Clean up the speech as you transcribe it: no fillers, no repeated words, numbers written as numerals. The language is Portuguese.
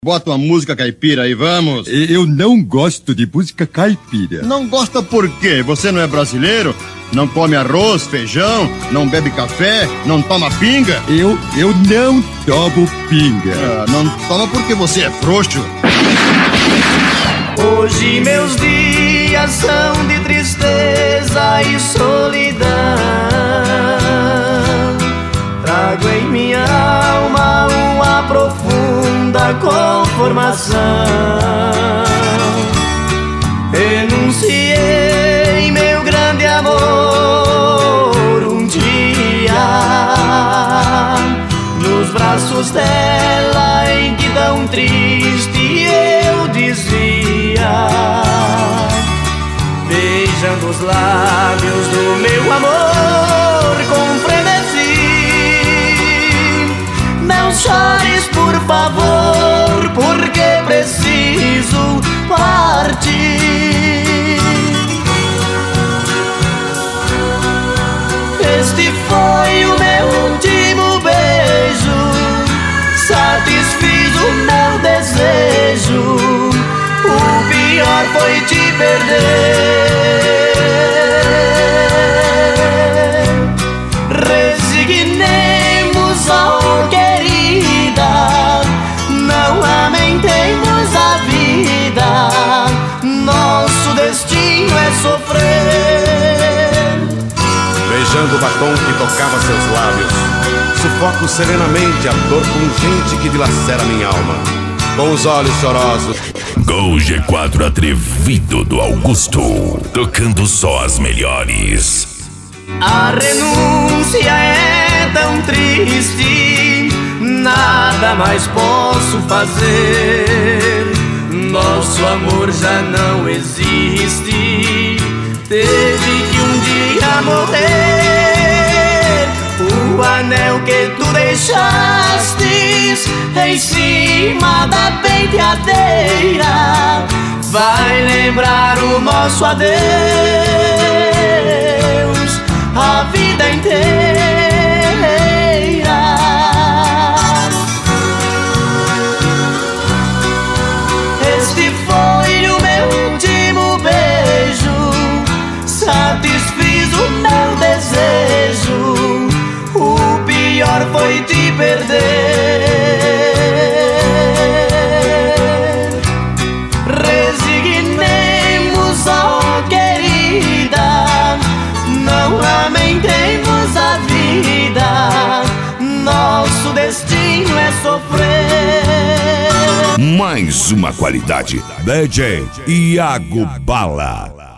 Bota uma música caipira aí, vamos. Eu não gosto de música caipira. Não gosta por quê? Você não é brasileiro? Não come arroz, feijão, não bebe café, não toma pinga? Eu não tomo pinga. Não toma porque você é frouxo. Hoje meus dias são de tristeza e solidão. Trago em minha alma uma profunda conformação. Renunciei meu grande amor um dia nos braços dela, em que tão triste eu dizia, beijando os lábios do meu amor com frenesi: não chores, por favor, porque preciso partir. Este foi o meu último beijo, satisfiz o meu desejo. O pior foi te perder. Resignemos, oh querida, não lamentemos a vida. Nosso destino é sofrer. Beijando o batom que tocava seus lábios, sufoco serenamente a dor pungente que dilacera minha alma. Com os olhos chorosos, Gol G4 atrevido do Augusto, tocando só as melhores. A renúncia é tão triste, nada mais posso fazer. Nosso amor já não existe, teve que um dia morrer. O anel que tu deixastes em cima da penteadeira vai lembrar o nosso adeus a vida inteira. Este foi o meu último beijo, satisfiz o meu desejo. O pior foi te perder. Resignemos, oh querida, não lamentemos a vida. Nosso destino é sofrer. Mais uma qualidade. DJ Iago Bala.